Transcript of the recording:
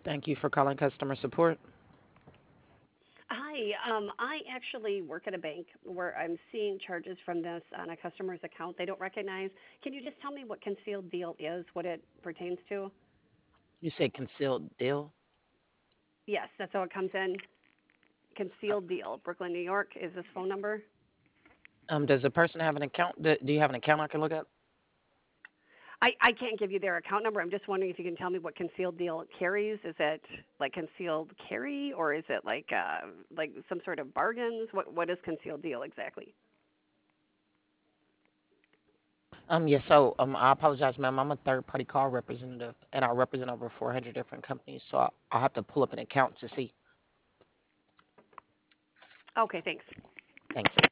Thank you for calling customer support. Hi, I actually work at a bank where I'm seeing charges from this on a customer's account they don't recognize. Can you just tell me what concealed deal is, what it pertains to? You said concealed deal. Yes, that's how it comes in. Uh, Concealed deal, Brooklyn, New York is this phone number. does the person have an account? Do you have an account I can look at? I can't give you their account number. I'm just wondering if you can tell me what concealed deal carries. Is it like concealed carry or is it like some sort of bargains? What is concealed deal exactly? Yes. So, I apologize, ma'am. I'm a third party call representative, and I represent over 400 different companies. So I'll have to pull up an account to see. Okay, thanks. Thank you.